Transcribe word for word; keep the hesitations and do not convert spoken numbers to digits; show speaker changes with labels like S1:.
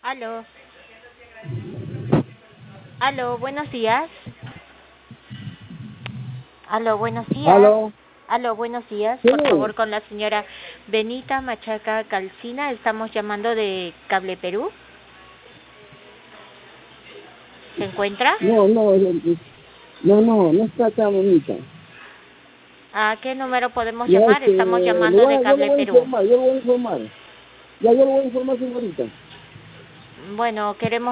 S1: Aló. Aló, buenos días. Aló, buenos días.
S2: ¿Aló?
S1: Aló, buenos días.
S2: Sí.
S1: Por favor, con la señora Benita Machaca Calcina. Estamos llamando de Cable Perú. ¿Se encuentra?
S2: No, no, no, no, no está acá, bonita.
S1: ¿A qué número podemos
S2: Ya,
S1: llamar?
S2: este,
S1: Estamos
S2: le
S1: llamando
S2: voy
S1: de
S2: a- yo le
S1: Cable
S2: voy a
S1: Perú.
S2: informar, yo le voy a informar. Ya yo le voy a informar, señorita.
S1: Bueno, queremos